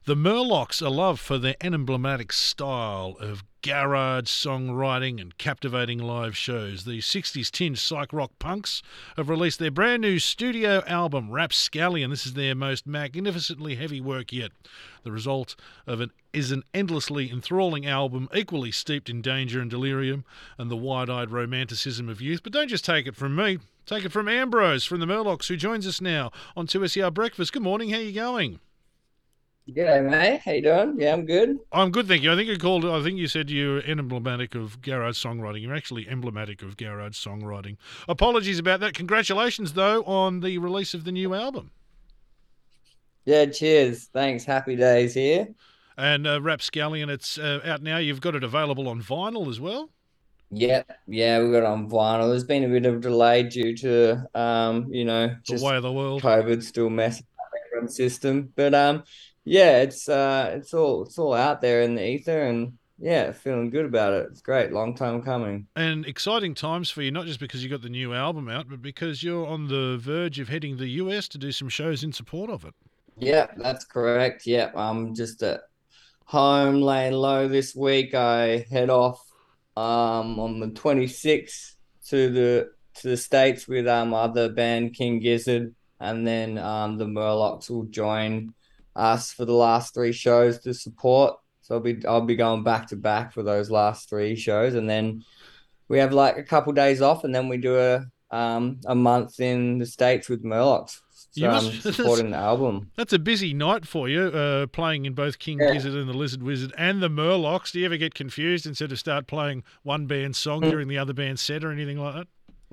The Murlocs are loved for their emblematic style of garage songwriting and captivating live shows. The 60s tinged psych rock punks have released their brand new studio album, Rapscallion. This is their most magnificently heavy work yet. The result is an endlessly enthralling album, equally steeped in danger and delirium and the wide-eyed romanticism of youth. But don't just take it from me. Take it from Ambrose from the Murlocs, who joins us now on 2SER Breakfast. Good morning. How are you going? G'day, mate. How you doing? Yeah, I'm good. I'm good, thank you. I think you said you're emblematic of garage songwriting. You're actually emblematic of garage songwriting. Apologies about that. Congratulations, though, on the release of the new album. Yeah, cheers. Thanks. Happy days here. And Rapscallion, it's out now. You've got it available on vinyl as well. Yeah, we got it on vinyl. There's been a bit of delay due to The way just of the world. COVID still messing up the record system. But yeah, it's all out there in the ether and yeah, feeling good about it. It's great. Long time coming. And exciting times for you, not just because you got the new album out, but because you're on the verge of heading to the US to do some shows in support of it. Yeah, that's correct. Yeah, I'm just at home laying low this week. I head off on the 26th to the States with other band King Gizzard, and then the Murlocs will join us for the last three shows to support. So I'll be going back to back for those last three shows, and then we have like a couple days off, and then we do a month in the States with Murlocs. So You I'm must. supporting the album. That's a busy night for you, playing in both King Yeah. Gizzard and the Lizard Wizard and the Murlocs. Do you ever get confused instead of start playing one band's song during the other band's set or anything like that?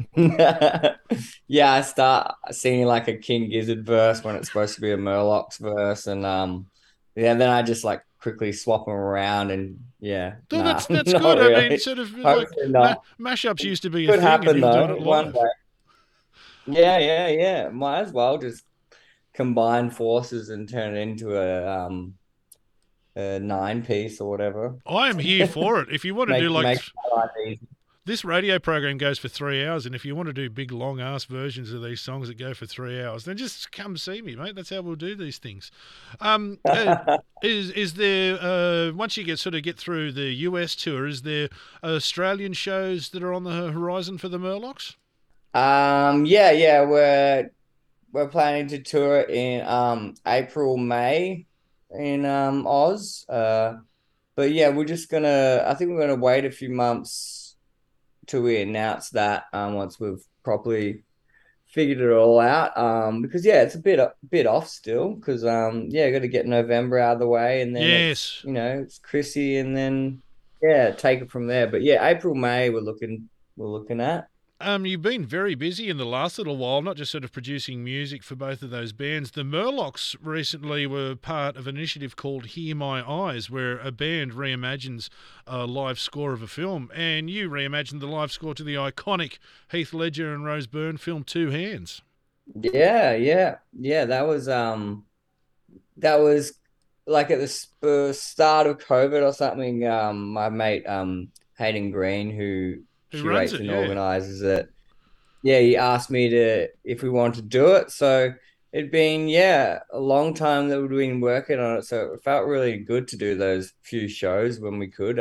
Yeah, I start singing like a King Gizzard verse when it's supposed to be a Murlocs verse, and yeah, then I just like quickly swap them around, and yeah, No, nah, that's not good. I mean, really. sort of like Hopefully not. mashups used to be a Could thing, and happen you were doing though, it one live. day. Yeah. Might as well just combine forces and turn it into a nine piece or whatever. I am here for it. If you want to do like Make my life easy. this radio program goes for 3 hours, and if you want to do big long ass versions of these songs that go for 3 hours, then just come see me, mate. That's how we'll do these things. Is there once you get through the US tour, is there Australian shows that are on the horizon for the Murlocs? Yeah, we're planning to tour in April, May in Oz. But yeah, I think we're gonna wait a few months till we announce that once we've properly figured it all out. Because yeah, it's a bit off still because yeah, got to get November out of the way, and then Yes. it's Chrissy, and then yeah, take it from there. But yeah, April, May we're looking at. You've been very busy in the last little while, not just sort of producing music for both of those bands. The Murlocs recently were part of an initiative called Hear My Eyes, where a band reimagines a live score of a film, and you reimagined the live score to the iconic Heath Ledger and Rose Byrne film Two Hands. Yeah. That was like at the start of COVID or something. My mate Hayden Green, who Who runs curates it? and Yeah. organizes it, yeah, he asked me to if we wanted to do it. So it'd been a long time that we'd been working on it. So it felt really good to do those few shows when we could.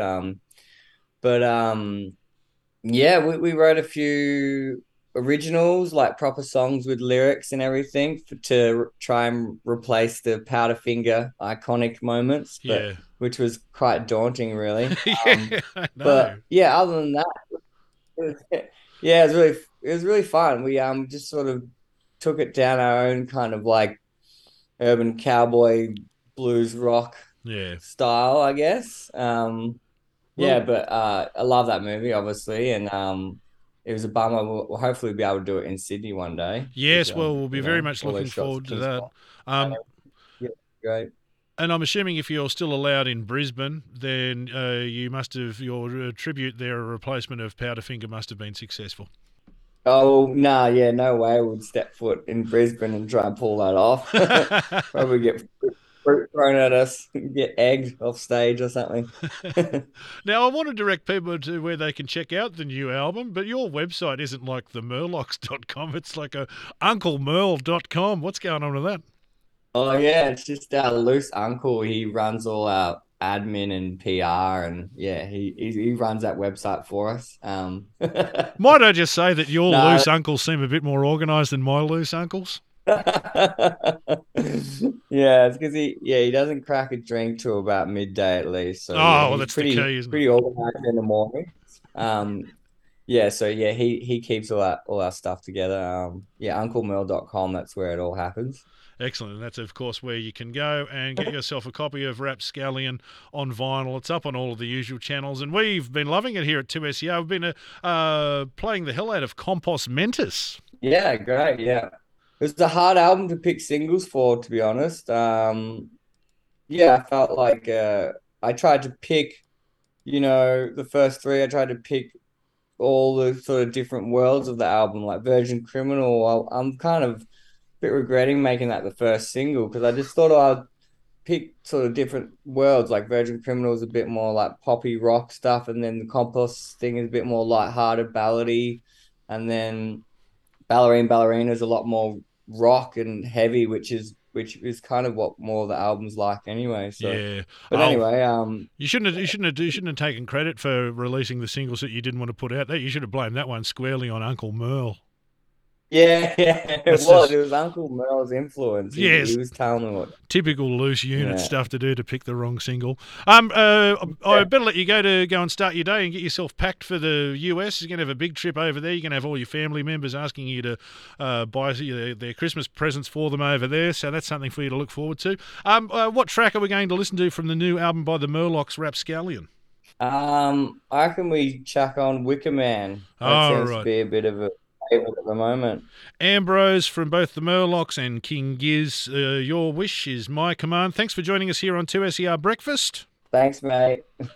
But yeah, we wrote a few originals, like proper songs with lyrics and everything to try and replace the Powderfinger iconic moments, but Yeah. which was quite daunting, really. Yeah, I know. But yeah, other than that, yeah, it was really fun. We just sort of took it down our own kind of like urban cowboy blues rock Yeah. style, I guess. Yeah, Well, but I love that movie, obviously, and it was a bummer. We'll hopefully be able to do it in Sydney one day because yes, well, we'll be very much all those looking shots forward at to King's that. Cross. Um, Yeah, great. And I'm assuming if you're still allowed in Brisbane, then you must have your tribute there, a replacement of Powderfinger, must have been successful. Oh, nah, yeah, no way I would step foot in Brisbane and try and pull that off. Probably get fruit thrown at us, get egged off stage or something. Now, I want to direct people to where they can check out the new album, but your website isn't like themurlocs.com. It's like a unclemerle.com. What's going on with that? Oh yeah, it's just our loose uncle. He runs all our admin and PR, and yeah, he runs that website for us. Might I just say that your No. loose uncles seem a bit more organised than my loose uncles? Yeah, it's because he doesn't crack a drink till about midday at least. So yeah, Oh, well, he's that's the pretty key, isn't it? pretty organized in the morning. Um, yeah, so yeah, he keeps all our stuff together. Yeah, unclemel.com, that's where it all happens. Excellent. And that's, of course, where you can go and get yourself a copy of Rapscallion on vinyl. It's up on all of the usual channels. And we've been loving it here at 2SER. We've been playing the hell out of Compos Mentis. Yeah, great. Yeah. It was a hard album to pick singles for, to be honest. Yeah, I felt like I tried to pick, the first three. I tried to pick all the sort of different worlds of the album, like Virgin Criminal. I'm kind of a bit regretting making that the first single because I just thought I'd pick sort of different worlds. Like Virgin Criminal is a bit more like poppy rock stuff, and then the Compost thing is a bit more light-hearted, ballady, and then Ballerina is a lot more rock and heavy, which is kind of what more of the album's like anyway. So, Yeah. but Oh, anyway, you shouldn't have taken credit for releasing the singles that you didn't want to put out there. You should have blamed that one squarely on Uncle Merle. yeah, yeah, it That's was. It just was Uncle Mel's influence. He yes, was telling me what. typical loose unit Yeah, stuff to do to pick the wrong single. I yeah, better let you go and start your day and get yourself packed for the US. You're going to have a big trip over there. You're going to have all your family members asking you to buy their Christmas presents for them over there. So that's something for you to look forward to. What track are we going to listen to from the new album by the Murlocs, Rapscallion? I reckon we chuck on Wicker Man. That All seems to right. be a bit of a favorite at the moment. Ambrose from both the Murlocs and King Giz, your wish is my command. Thanks for joining us here on 2SER Breakfast. Thanks, mate.